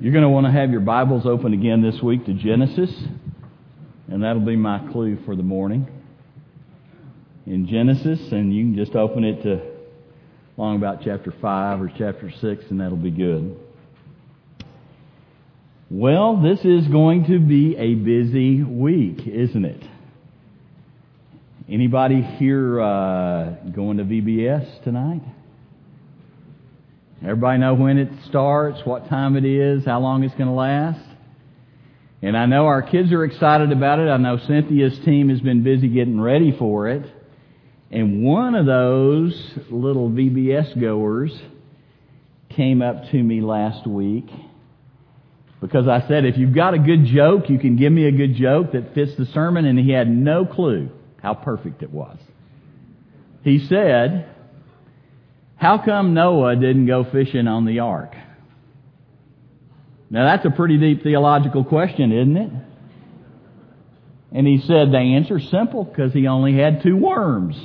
You're going to want to have your Bibles open again this week to Genesis, and that'll be my clue for the morning. In Genesis, and you can just open it to along about chapter 5 or chapter 6, and that'll be good. Well, this is going to be a busy week, isn't it? Anybody here going to VBS tonight? Everybody know when it starts, what time it is, how long it's going to last? And I know our kids are excited about it. I know Cynthia's team has been busy getting ready for it. And one of those little VBS goers came up to me last week because I said, if you've got a good joke, you can give me a good joke that fits the sermon, and he had no clue how perfect it was. He said, how come Noah didn't go fishing on the ark? Now that's a pretty deep theological question, isn't it? And he said the answer's simple, because he only had 2 worms.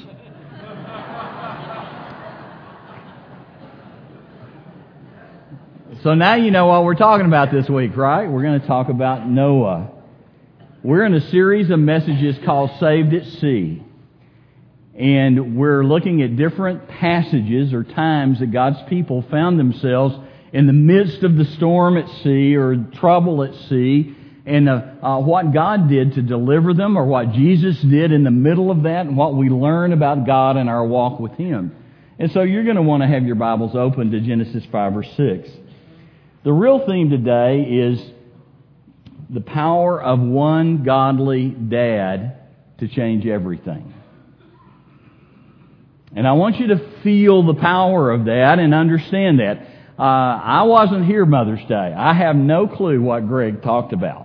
So now you know what we're talking about this week, right? We're going to talk about Noah. We're in a series of messages called Saved at Sea. And we're looking at different passages or times that God's people found themselves in the midst of the storm at sea or trouble at sea, and what God did to deliver them, or what Jesus did in the middle of that, and what we learn about God in our walk with Him. And so you're going to want to have your Bibles open to Genesis 5 or 6. The real theme today is the power of one godly dad to change everything. And I want you to feel the power of that and understand that. I wasn't here Mother's Day. I have no clue what Greg talked about.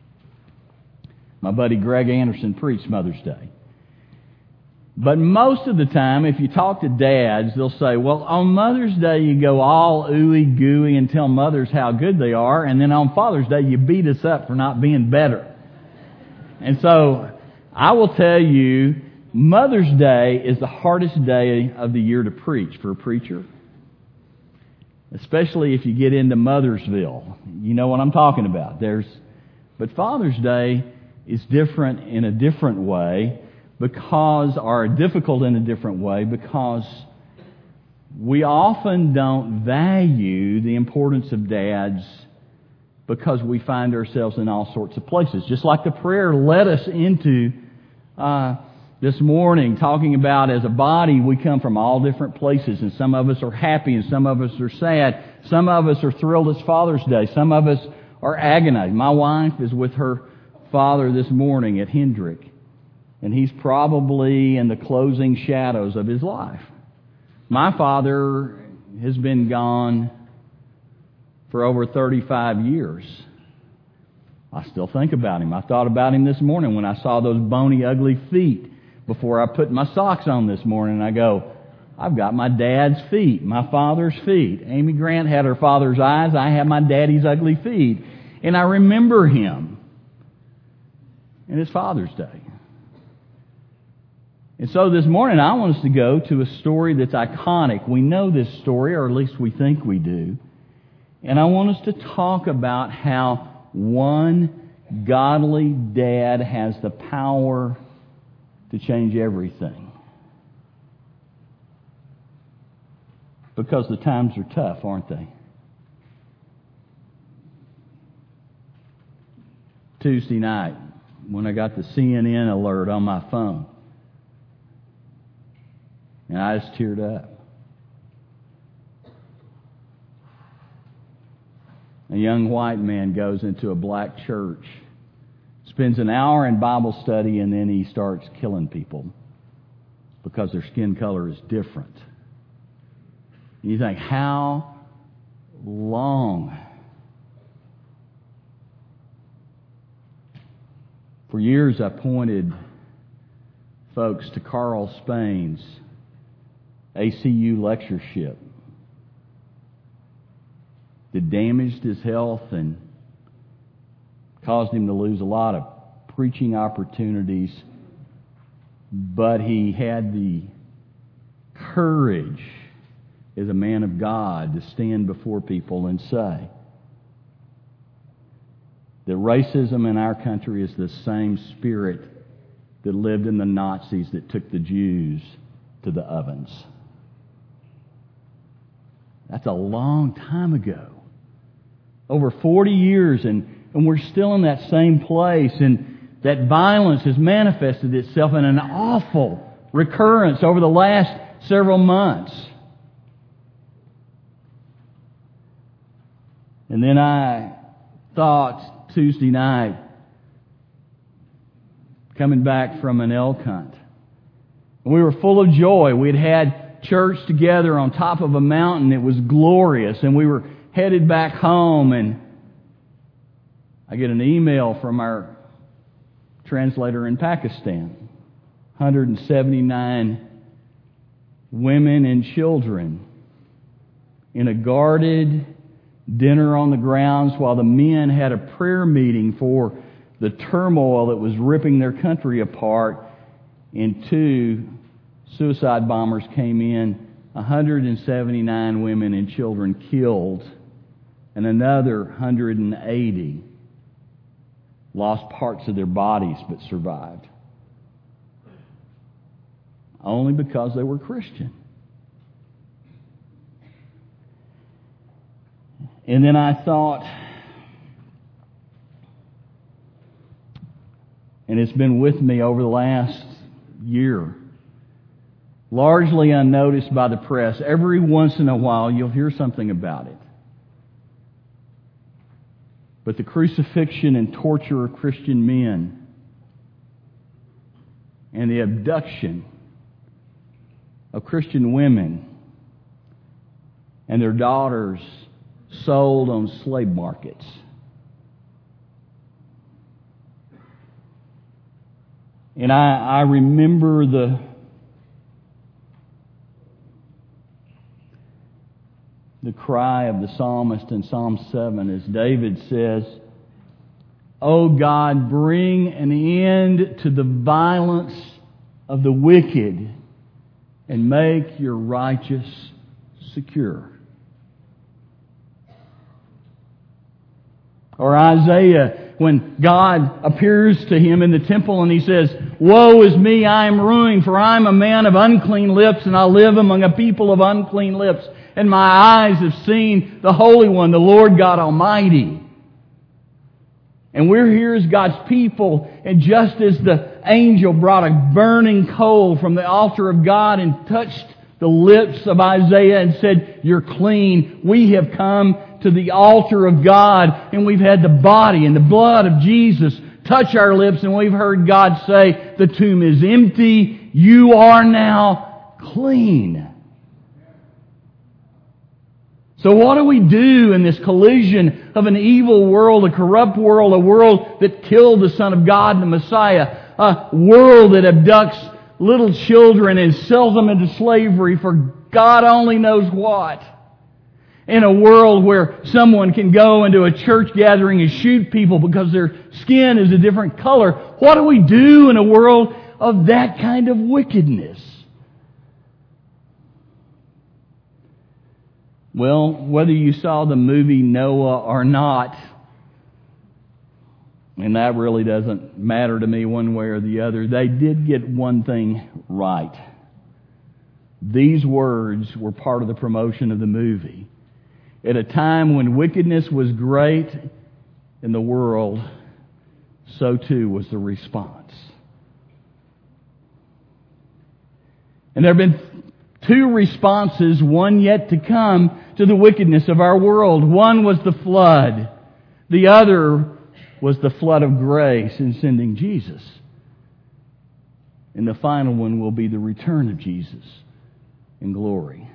My buddy Greg Anderson preached Mother's Day. But most of the time, if you talk to dads, they'll say, well, on Mother's Day you go all ooey gooey and tell mothers how good they are, and then on Father's Day you beat us up for not being better. And so I will tell you, Mother's Day is the hardest day of the year to preach for a preacher. Especially if you get into Mothersville. You know what I'm talking about. But Father's Day is different in a different way, difficult in a different way, because we often don't value the importance of dads because we find ourselves in all sorts of places. Just like the prayer led us into this morning, talking about as a body we come from all different places, and some of us are happy and some of us are sad. Some of us are thrilled it's Father's Day. Some of us are agonized. My wife is with her father this morning at Hendrick, and he's probably in the closing shadows of his life. My father has been gone for over 35 years. I still think about him. I thought about him this morning when I saw those bony, ugly feet before I put my socks on this morning. I go, I've got my dad's feet, my father's feet. Amy Grant had her father's eyes. I have my daddy's ugly feet. And I remember him. And it's Father's Day. And so this morning I want us to go to a story that's iconic. We know this story, or at least we think we do. And I want us to talk about how one godly dad has the power to change everything. Because the times are tough, aren't they? Tuesday night, when I got the CNN alert on my phone, and I just teared up. A young white man goes into a black church, spends an hour in Bible study, and then he starts killing people because their skin color is different. And you think, how long? For years I pointed folks to Carl Spain's ACU lectureship that damaged his health and caused him to lose a lot of preaching opportunities, but he had the courage as a man of God to stand before people and say, that racism in our country is the same spirit that lived in the Nazis that took the Jews to the ovens. That's a long time ago. Over 40 years, and we're still in that same place, and that violence has manifested itself in an awful recurrence over the last several months. And then I thought Tuesday night, coming back from an elk hunt, and we were full of joy. We'd had church together on top of a mountain. It was glorious, and we were headed back home, and I get an email from our translator in Pakistan. 179 women and children in a guarded dinner on the grounds while the men had a prayer meeting for the turmoil that was ripping their country apart, and 2 suicide bombers came in, 179 women and children killed, and another 180 lost parts of their bodies but survived. Only because they were Christian. And then I thought, and it's been with me over the last year, largely unnoticed by the press. Every once in a while you'll hear something about it. But the crucifixion and torture of Christian men and the abduction of Christian women and their daughters sold on slave markets. And I remember the cry of the psalmist in Psalm 7 as David says, "O God, bring an end to the violence of the wicked and make your righteous secure." Or Isaiah, when God appears to him in the temple and he says, "Woe is me, I am ruined, for I am a man of unclean lips, and I live among a people of unclean lips. And my eyes have seen the Holy One, the Lord God Almighty." And we're here as God's people, and just as the angel brought a burning coal from the altar of God and touched the lips of Isaiah and said, "You're clean," we have come to the altar of God, and we've had the body and the blood of Jesus touch our lips, and we've heard God say, "The tomb is empty, you are now clean." So what do we do in this collision of an evil world, a corrupt world, a world that killed the Son of God and the Messiah, a world that abducts little children and sells them into slavery for God only knows what? In a world where someone can go into a church gathering and shoot people because their skin is a different color. What do we do in a world of that kind of wickedness? Well, whether you saw the movie Noah or not, and that really doesn't matter to me one way or the other, they did get one thing right. These words were part of the promotion of the movie. At a time when wickedness was great in the world, so too was the response. And there have been 2 responses, one yet to come, to the wickedness of our world. One was the flood. The other was the flood of grace in sending Jesus. And the final one will be the return of Jesus in glory.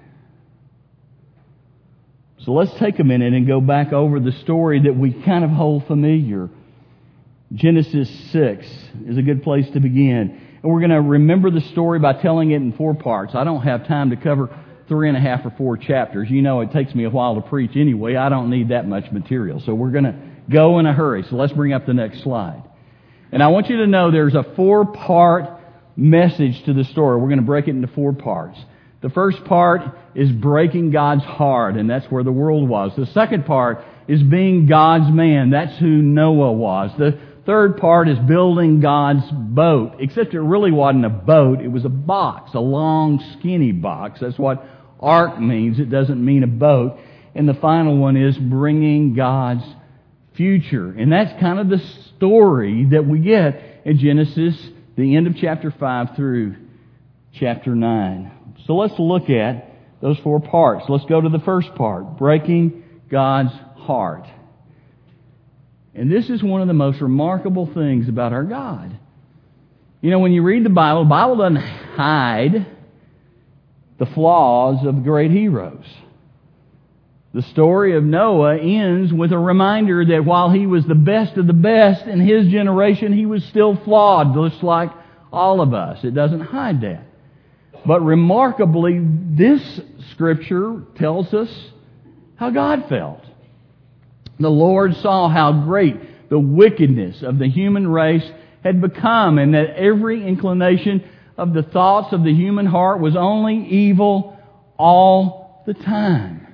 So let's take a minute and go back over the story that we kind of hold familiar. Genesis 6 is a good place to begin. And we're going to remember the story by telling it in 4 parts. I don't have time to cover 3.5 or 4 chapters. You know it takes me a while to preach anyway. I don't need that much material. So we're going to go in a hurry. So let's bring up the next slide. And I want you to know there's a 4-part message to the story. We're going to break it into 4 parts. The first part is breaking God's heart, and that's where the world was. The second part is being God's man. That's who Noah was. The third part is building God's boat, except it really wasn't a boat. It was a box, a long, skinny box. That's what ark means. It doesn't mean a boat. And the final one is bringing God's future. And that's kind of the story that we get in Genesis, the end of chapter 5 through chapter 9. So let's look at those four parts. Let's go to the first part, breaking God's heart. And this is one of the most remarkable things about our God. You know, when you read the Bible doesn't hide the flaws of great heroes. The story of Noah ends with a reminder that while he was the best of the best in his generation, he was still flawed, just like all of us. It doesn't hide that. But remarkably, this Scripture tells us how God felt. The Lord saw how great the wickedness of the human race had become, and that every inclination of the thoughts of the human heart was only evil all the time.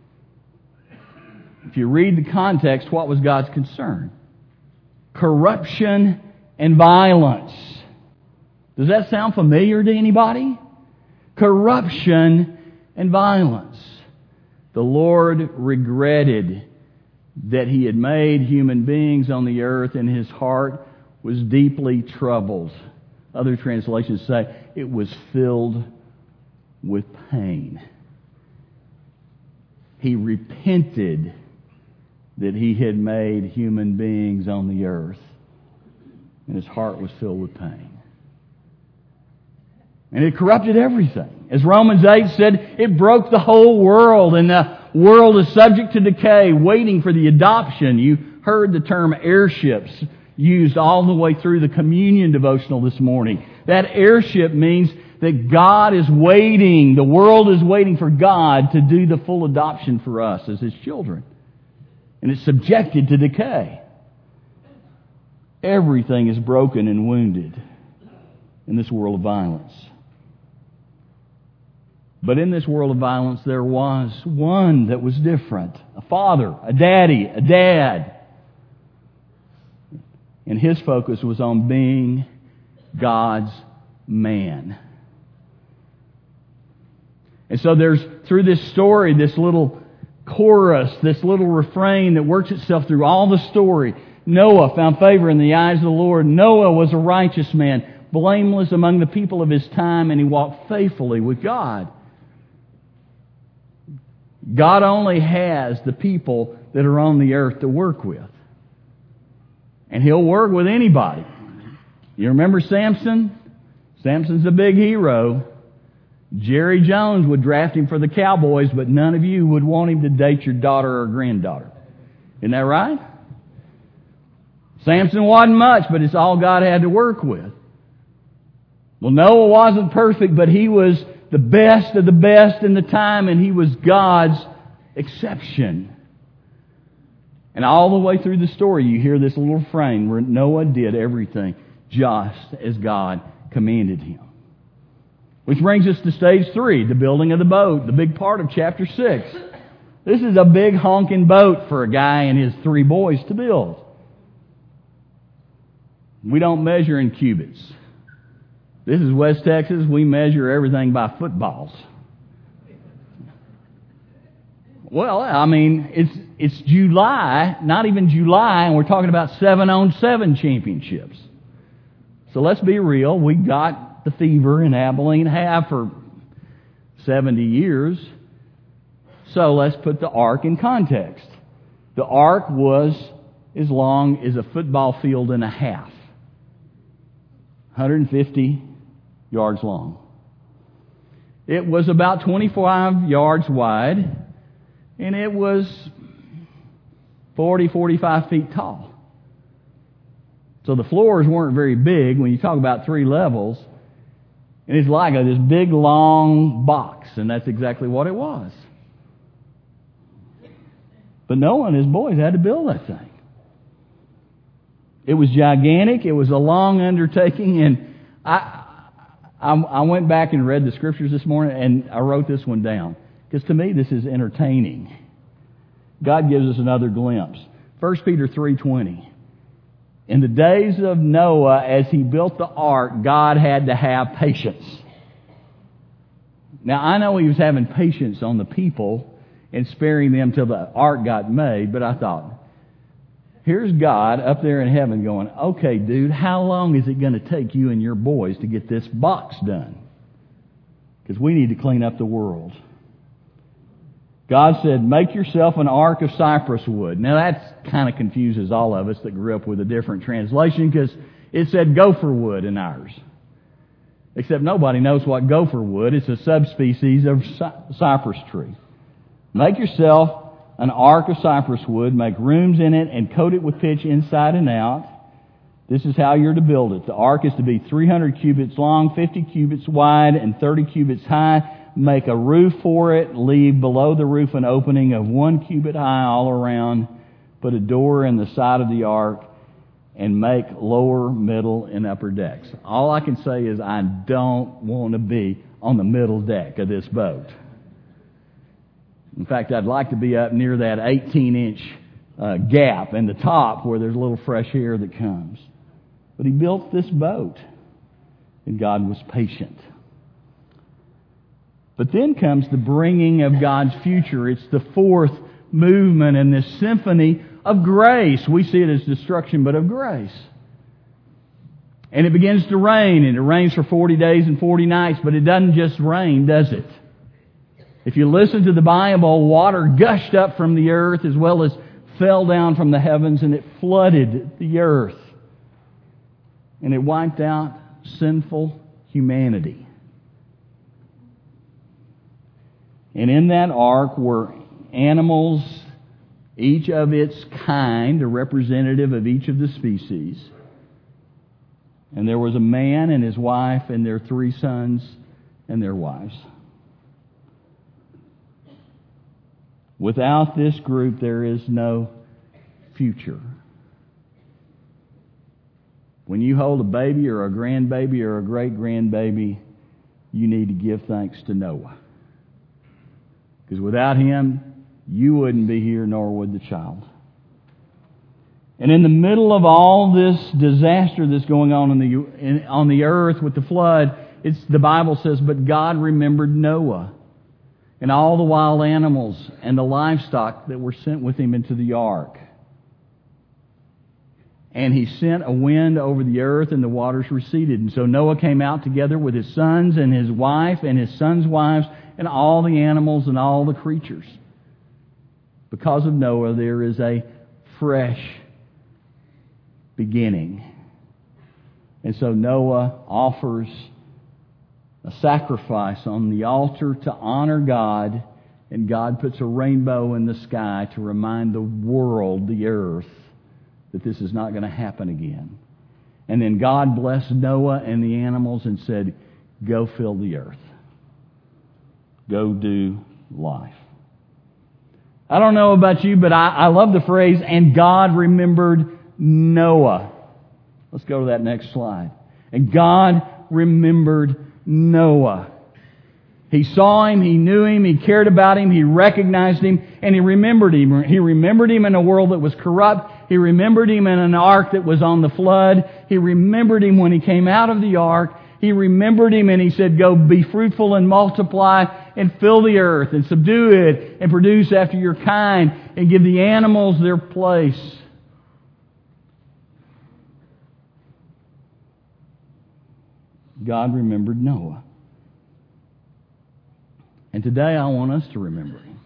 If you read the context, what was God's concern? Corruption and violence. Does that sound familiar to anybody? Corruption and violence. The Lord regretted that He had made human beings on the earth, and His heart was deeply troubled. Other translations say it was filled with pain. He repented that He had made human beings on the earth, and His heart was filled with pain. And it corrupted everything. As Romans 8 said, it broke the whole world, and the world is subject to decay, waiting for the adoption. You heard the term airships used all the way through the communion devotional this morning. That airship means that God is waiting, the world is waiting for God to do the full adoption for us as His children. And it's subjected to decay. Everything is broken and wounded in this world of violence. But in this world of violence, there was one that was different. A father, a daddy, a dad. And his focus was on being God's man. And so there's, through this story, this little chorus, this little refrain that works itself through all the story. Noah found favor in the eyes of the Lord. Noah was a righteous man, blameless among the people of his time, and he walked faithfully with God. God only has the people that are on the earth to work with. And He'll work with anybody. You remember Samson? Samson's a big hero. Jerry Jones would draft him for the Cowboys, but none of you would want him to date your daughter or granddaughter. Isn't that right? Samson wasn't much, but it's all God had to work with. Well, Noah wasn't perfect, but he was the best of the best in the time, and he was God's exception. And all the way through the story, you hear this little refrain where Noah did everything just as God commanded him. Which brings us to stage 3, the building of the boat, the big part of chapter 6. This is a big honking boat for a guy and his 3 boys to build. We don't measure in cubits. This is West Texas. We measure everything by footballs. Well, I mean, it's July, not even July, and we're talking about 7-on-7 championships. So let's be real. We got the fever in Abilene, have for 70 years. So let's put the ark in context. The ark was as long as a football field and a half. 150 yards long. It was about 25 yards wide, and it was 45 feet tall. So the floors weren't very big when you talk about 3 levels. And it's like this big, long box, and that's exactly what it was. But Noah and his boys had to build that thing. It was gigantic. It was a long undertaking, and I went back and read the scriptures this morning, and I wrote this one down. Because to me, this is entertaining. God gives us another glimpse. 1 Peter 3:20. In the days of Noah, as he built the ark, God had to have patience. Now, I know he was having patience on the people and sparing them till the ark got made, but I thought, here's God up there in heaven going, okay, dude, how long is it going to take you and your boys to get this box done? Because we need to clean up the world. God said, make yourself an ark of cypress wood. Now that kind of confuses all of us that grew up with a different translation, because it said gopher wood in ours. Except nobody knows what gopher wood. It's a subspecies of cypress tree. Make yourself an ark of cypress wood, make rooms in it, and coat it with pitch inside and out. This is how you're to build it. The ark is to be 300 cubits long, 50 cubits wide, and 30 cubits high. Make a roof for it. Leave below the roof an opening of 1 cubit high all around. Put a door in the side of the ark, and make lower, middle, and upper decks. All I can say is I don't want to be on the middle deck of this boat. In fact, I'd like to be up near that 18-inch gap in the top where there's a little fresh air that comes. But he built this boat, and God was patient. But then comes the bringing of God's future. It's the fourth movement in this symphony of grace. We see it as destruction, but of grace. And it begins to rain, and it rains for 40 days and 40 nights, but it doesn't just rain, does it? If you listen to the Bible, water gushed up from the earth as well as fell down from the heavens, and it flooded the earth. And it wiped out sinful humanity. And in that ark were animals, each of its kind, a representative of each of the species. And there was a man and his wife and their 3 sons and their wives. Without this group, there is no future. When you hold a baby or a grandbaby or a great-grandbaby, you need to give thanks to Noah. Because without him, you wouldn't be here, nor would the child. And in the middle of all this disaster that's going on on the earth with the flood, the Bible says, but God remembered Noah and all the wild animals and the livestock that were sent with him into the ark. And he sent a wind over the earth, and the waters receded. And so Noah came out together with his sons and his wife and his sons' wives and all the animals and all the creatures. Because of Noah, there is a fresh beginning. And so Noah offers a sacrifice on the altar to honor God, and God puts a rainbow in the sky to remind the world, the earth, that this is not going to happen again. And then God blessed Noah and the animals and said, go fill the earth. Go do life. I don't know about you, but I love the phrase, and God remembered Noah. Let's go to that next slide. And God remembered Noah. He saw him, he knew him, he cared about him, he recognized him, and he remembered him. He remembered him in a world that was corrupt. He remembered him in an ark that was on the flood. He remembered him when he came out of the ark. He remembered him and he said, go be fruitful and multiply and fill the earth and subdue it and produce after your kind and give the animals their place. God remembered Noah. And today I want us to remember him.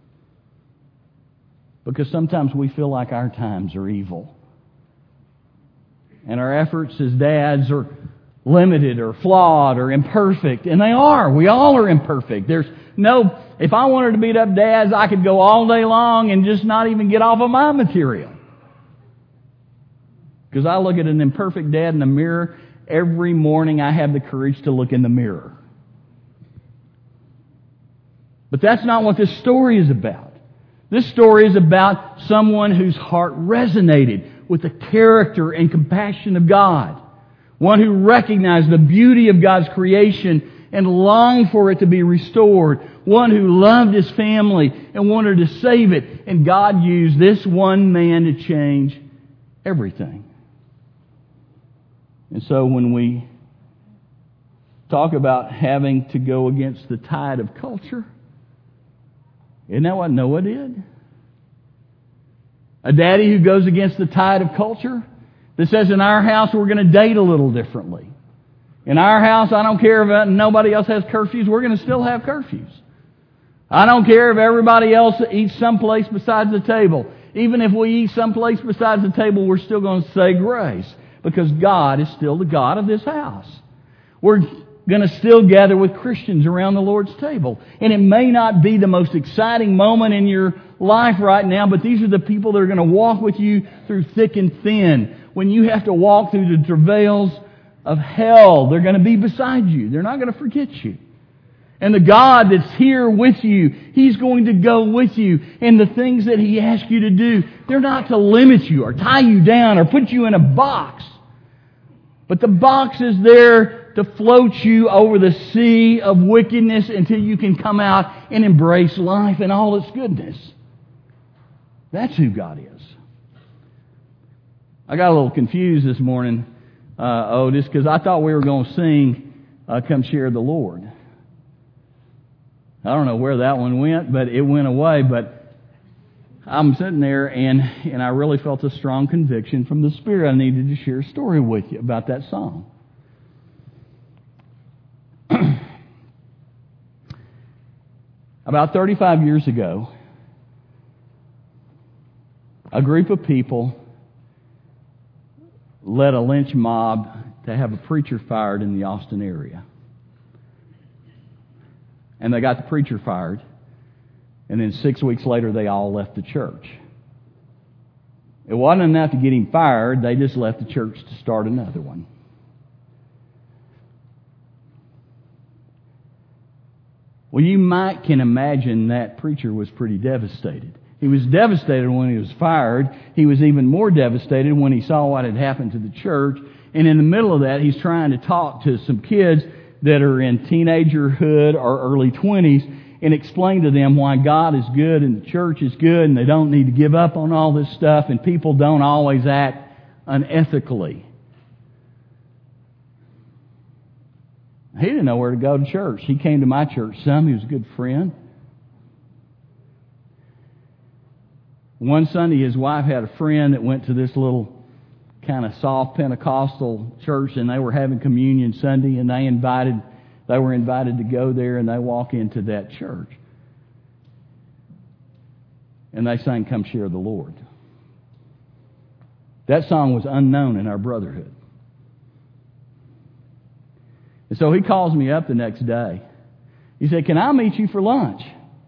Because sometimes we feel like our times are evil. And our efforts as dads are limited or flawed or imperfect. And they are. We all are imperfect. If I wanted to beat up dads, I could go all day long and just not even get off of my material. Because I look at an imperfect dad in the mirror. Every morning I have the courage to look in the mirror. But that's not what this story is about. This story is about someone whose heart resonated with the character and compassion of God. One who recognized the beauty of God's creation and longed for it to be restored. One who loved his family and wanted to save it. And God used this one man to change everything. And so when we talk about having to go against the tide of culture, isn't that what Noah did? A daddy who goes against the tide of culture that says in our house we're going to date a little differently. In our house, I don't care if nobody else has curfews, we're going to still have curfews. I don't care if everybody else eats someplace besides the table. Even if we eat someplace besides the table, we're still going to say grace because God is still the God of this house. We're going to still gather with Christians around the Lord's table. And it may not be the most exciting moment in your life right now, but these are the people that are going to walk with you through thick and thin. When you have to walk through the travails of hell, they're going to be beside you. They're not going to forget you. And the God that's here with you, He's going to go with you. And the things that He asks you to do, they're not to limit you or tie you down or put you in a box. But the box is there to float you over the sea of wickedness until you can come out and embrace life and all its goodness. That's who God is. I got a little confused this morning, Otis, because I thought we were going to sing Come Share the Lord. I don't know where that one went, but it went away. But I'm sitting there, and I really felt a strong conviction from the Spirit. I needed to share a story with you about that song. About 35 years ago, a group of people led a lynch mob to have a preacher fired in the Austin area. And they got the preacher fired. And then 6 weeks later, they all left the church. It wasn't enough to get him fired. They just left the church to start another one. Well, you can imagine that preacher was pretty devastated. He was devastated when he was fired. He was even more devastated when he saw what had happened to the church. And in the middle of that, he's trying to talk to some kids that are in teenagerhood or early 20s and explain to them why God is good and the church is good and they don't need to give up on all this stuff and people don't always act unethically. He didn't know where to go to church. He came to my church some. He was a good friend. One Sunday, his wife had a friend that went to this little kind of soft Pentecostal church, and they were having communion Sunday, and they were invited to go there, and they walk into that church. And they sang, Come Share the Lord. That song was unknown in our brotherhood. And so he calls me up the next day. He said, Can I meet you for lunch?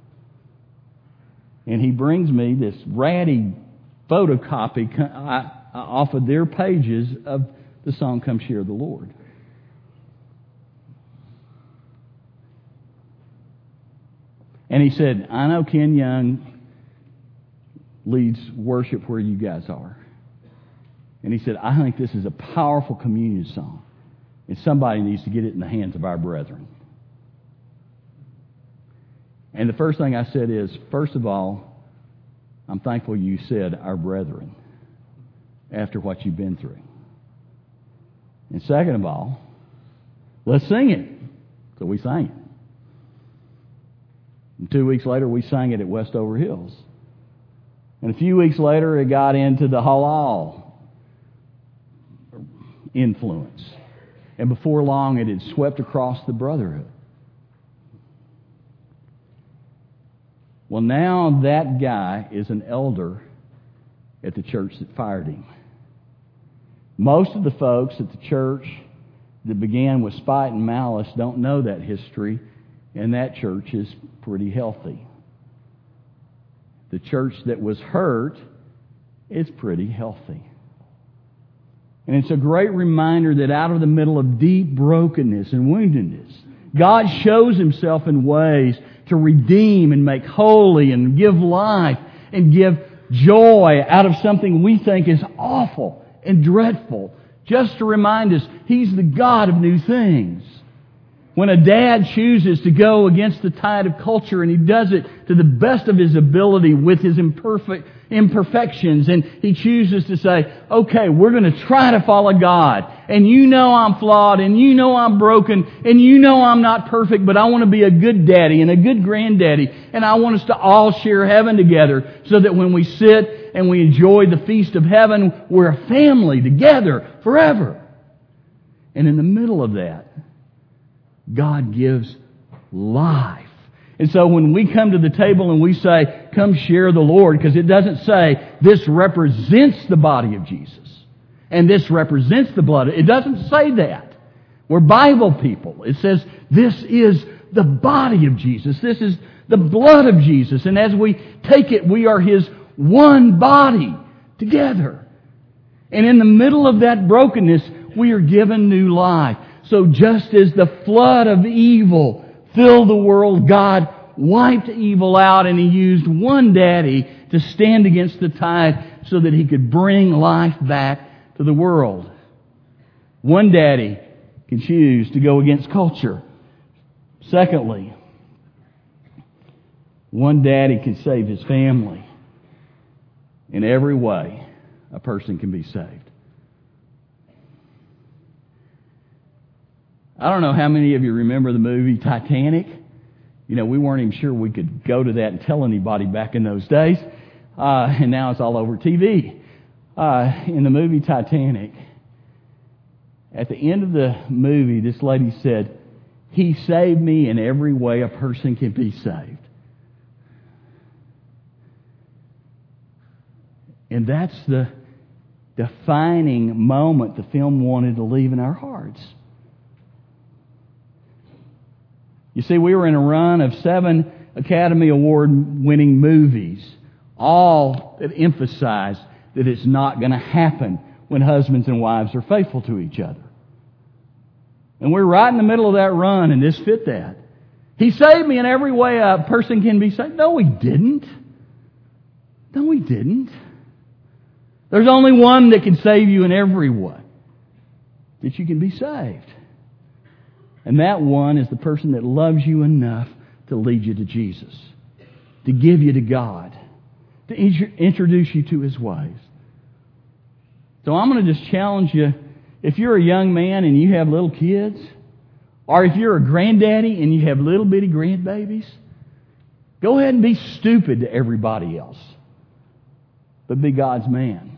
And he brings me this ratty photocopy off of their pages of the song Come Share the Lord. And he said, I know Ken Young leads worship where you guys are. And he said, I think this is a powerful communion song. And somebody needs to get it in the hands of our brethren. And the first thing I said is, first of all, I'm thankful you said our brethren after what you've been through. And second of all, let's sing it. So we sang it. And 2 weeks later, we sang it at Westover Hills. And a few weeks later, it got into the halal influence. And before long, it had swept across the brotherhood. Well, now that guy is an elder at the church that fired him. Most of the folks at the church that began with spite and malice don't know that history, and that church is pretty healthy. The church that was hurt is pretty healthy. And it's a great reminder that out of the middle of deep brokenness and woundedness, God shows Himself in ways to redeem and make holy and give life and give joy out of something we think is awful and dreadful. just to remind us He's the God of new things. When a dad chooses to go against the tide of culture and he does it to the best of his ability with his imperfections, and he chooses to say, okay, we're going to try to follow God, and you know I'm flawed, and you know I'm broken, and you know I'm not perfect, but I want to be a good daddy and a good granddaddy, and I want us to all share heaven together so that when we sit and we enjoy the feast of heaven, we're a family together forever. And in the middle of that, God gives life. And so when we come to the table and we say, come share the Lord, because it doesn't say this represents the body of Jesus and this represents the blood. It doesn't say that. We're Bible people. It says this is the body of Jesus. This is the blood of Jesus. And as we take it, we are His one body together. And in the middle of that brokenness, we are given new life. So just as the flood of evil filled the world, God wiped evil out, and He used one daddy to stand against the tide so that He could bring life back to the world. One daddy can choose to go against culture. Secondly, one daddy can save his family. In every way, a person can be saved. I don't know how many of you remember the movie Titanic. You know, we weren't even sure we could go to that and tell anybody back in those days. And now it's all over TV. In the movie Titanic, at the end of the movie, this lady said, He saved me in every way a person can be saved. And that's the defining moment the film wanted to leave in our hearts. You see, we were in a run of 7 Academy Award-winning movies, all that emphasize that it's not going to happen when husbands and wives are faithful to each other. And we're right in the middle of that run, and this fit that. He saved me in every way a person can be saved. No, He didn't. No, He didn't. There's only one that can save you in every way, that you can be saved. And that one is the person that loves you enough to lead you to Jesus, to give you to God, to introduce you to His ways. So I'm going to just challenge you, if you're a young man and you have little kids, or if you're a granddaddy and you have little bitty grandbabies, go ahead and be stupid to everybody else, but be God's man.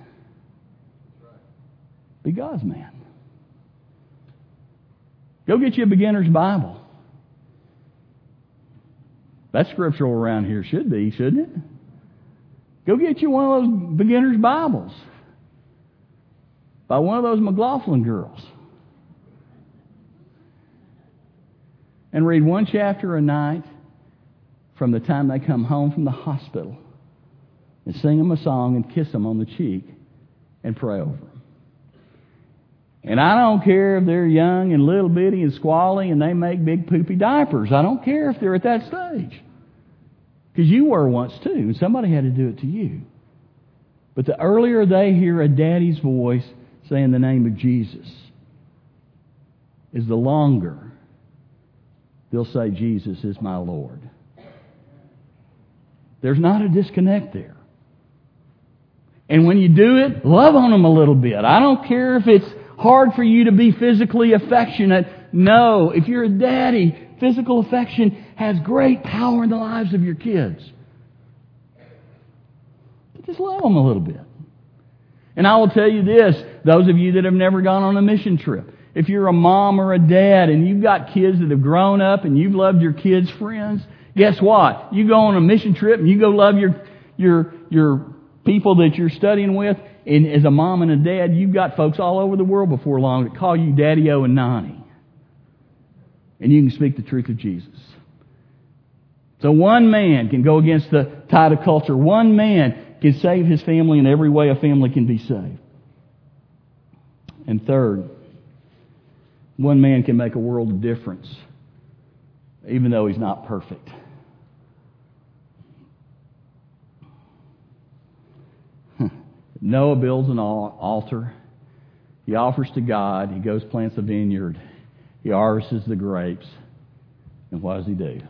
Be God's man. Go get you a beginner's Bible. That's scriptural around here. Should be, shouldn't it? Go get you one of those beginner's Bibles by one of those McLaughlin girls. And read one chapter a night from the time they come home from the hospital, and sing them a song and kiss them on the cheek and pray over them. And I don't care if they're young and little bitty and squally and they make big poopy diapers. I don't care if they're at that stage. Because you were once too, and somebody had to do it to you. But the earlier they hear a daddy's voice saying the name of Jesus, is the longer they'll say, Jesus is my Lord. There's not a disconnect there. And when you do it, love on them a little bit. I don't care if it's hard for you to be physically affectionate. No, if you're a daddy, physical affection has great power in the lives of your kids. But just love them a little bit. And I will tell you this, those of you that have never gone on a mission trip, if you're a mom or a dad and you've got kids that have grown up and you've loved your kids' friends, guess what? You go on a mission trip and you go love your people that you're studying with, and as a mom and a dad, you've got folks all over the world before long that call you Daddy-O and Nani. And you can speak the truth of Jesus. So one man can go against the tide of culture. One man can save his family in every way a family can be saved. And third, one man can make a world of difference, even though he's not perfect. Noah builds an altar. He offers to God. He goes plants a vineyard. He harvests the grapes. And what does he do?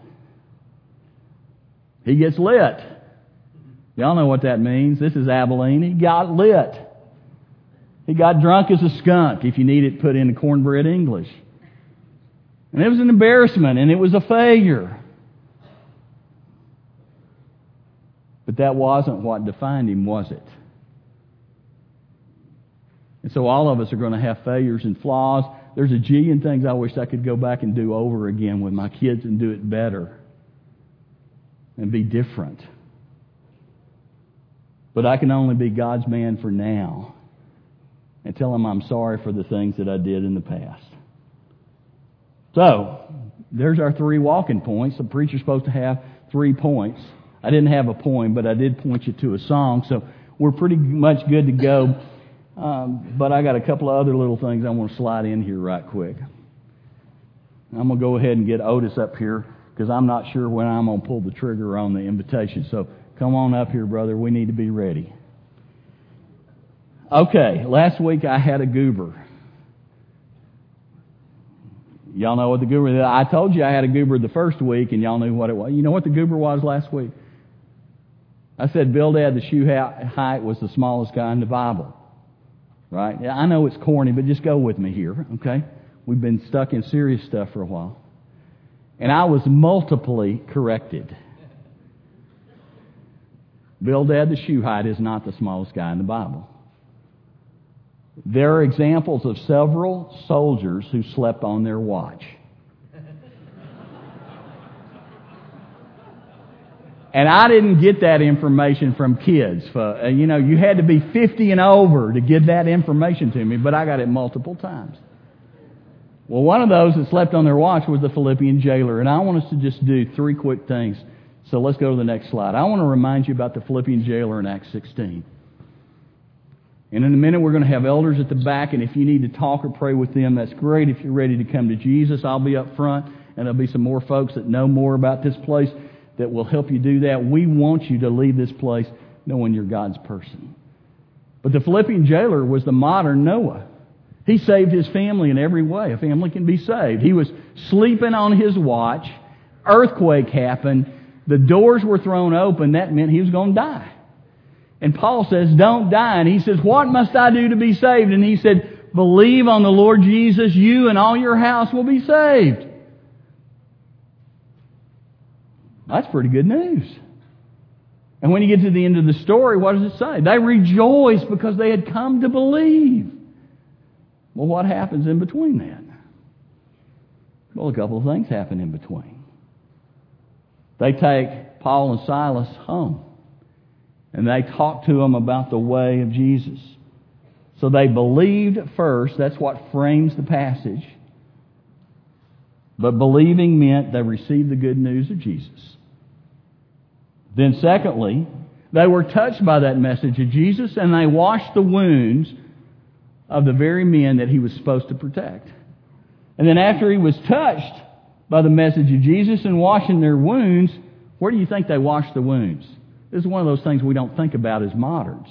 He gets lit. Y'all know what that means. This is Abilene. He got lit. He got drunk as a skunk, if you need it put in cornbread English. And it was an embarrassment, and it was a failure. But that wasn't what defined him, was it? And so all of us are going to have failures and flaws. There's a jillion things I wish I could go back and do over again with my kids and do it better and be different. But I can only be God's man for now and tell Him I'm sorry for the things that I did in the past. So, there's our 3 walking points. The preacher's supposed to have 3 points. I didn't have a poem, but I did point you to a song, so we're pretty much good to go. But I got a couple of other little things I want to slide in here right quick. I'm going to go ahead and get Otis up here because I'm not sure when I'm going to pull the trigger on the invitation. So come on up here, brother. We need to be ready. Okay, last week I had a goober. Y'all know what the goober is. I told you I had a goober the first week, and y'all knew what it was. You know what the goober was last week? I said Bildad, the shoe height, was the smallest guy in the Bible. Right? Yeah, I know it's corny, but just go with me here, okay? We've been stuck in serious stuff for a while. And I was multiply corrected. Bildad, the shoe height, is not the smallest guy in the Bible. There are examples of several soldiers who slept on their watch. And I didn't get that information from kids. You had to be 50 and over to give that information to me, but I got it multiple times. Well, one of those that slept on their watch was the Philippian jailer, and I want us to just do 3 quick things. So let's go to the next slide. I want to remind you about the Philippian jailer in Acts 16. And in a minute, we're going to have elders at the back, and if you need to talk or pray with them, that's great. If you're ready to come to Jesus, I'll be up front, and there'll be some more folks that know more about this place that will help you do that. We want you to leave this place knowing you're God's person. But the Philippian jailer was the modern Noah. He saved his family in every way. A family can be saved. He was sleeping on his watch. Earthquake happened. The doors were thrown open. That meant he was going to die. And Paul says, don't die. And he says, what must I do to be saved? And he said, believe on the Lord Jesus. You and all your house will be saved. That's pretty good news. And when you get to the end of the story, what does it say? They rejoiced because they had come to believe. Well, what happens in between that? Well, a couple of things happen in between. They take Paul and Silas home, and they talk to them about the way of Jesus. So they believed first. That's what frames the passage. But believing meant they received the good news of Jesus. Then secondly, they were touched by that message of Jesus, and they washed the wounds of the very men that he was supposed to protect. And then after he was touched by the message of Jesus and washing their wounds, where do you think they washed the wounds? This is one of those things we don't think about as moderns.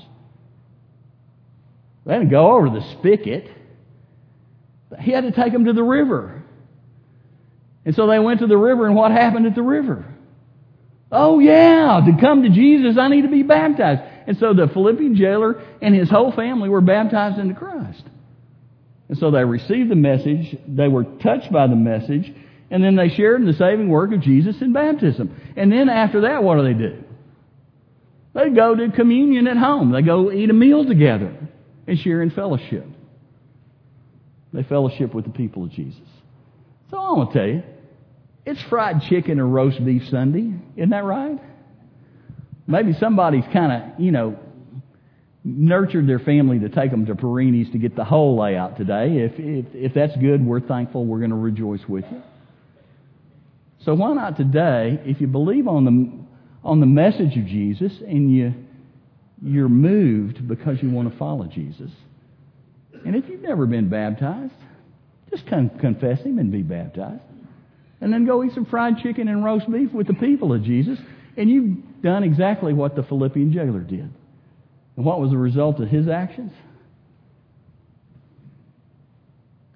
They didn't go over to the spigot. He had to take them to the river. And so they went to the river, and what happened at the river? Oh yeah, to come to Jesus, I need to be baptized. And so the Philippian jailer and his whole family were baptized into Christ. And so they received the message, they were touched by the message, and then they shared in the saving work of Jesus in baptism. And then after that, what do? They go to communion at home. They go eat a meal together and share in fellowship. They fellowship with the people of Jesus. So I want to tell you, it's fried chicken or roast beef Sunday. Isn't that right? Maybe somebody's kind of, nurtured their family to take them to Perini's to get the whole layout today. If that's good, we're thankful. We're going to rejoice with you. So why not today, if you believe on the message of Jesus and you're moved because you want to follow Jesus, and if you've never been baptized, just confess Him and be baptized. And then go eat some fried chicken and roast beef with the people of Jesus. And you've done exactly what the Philippian jailer did. And what was the result of his actions?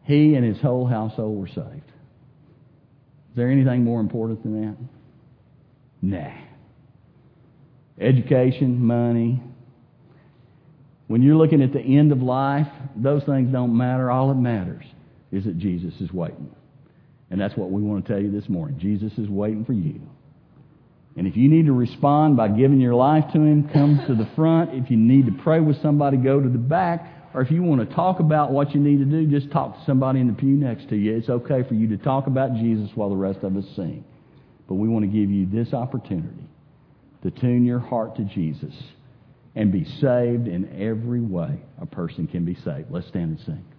he and his whole household were saved. Is there anything more important than that? Nah. Education, money. When you're looking at the end of life, those things don't matter. All that matters is that Jesus is waiting. And that's what we want to tell you this morning. Jesus is waiting for you. And if you need to respond by giving your life to Him, come to the front. If you need to pray with somebody, go to the back. Or if you want to talk about what you need to do, just talk to somebody in the pew next to you. It's okay for you to talk about Jesus while the rest of us sing. But we want to give you this opportunity to tune your heart to Jesus and be saved in every way a person can be saved. Let's stand and sing.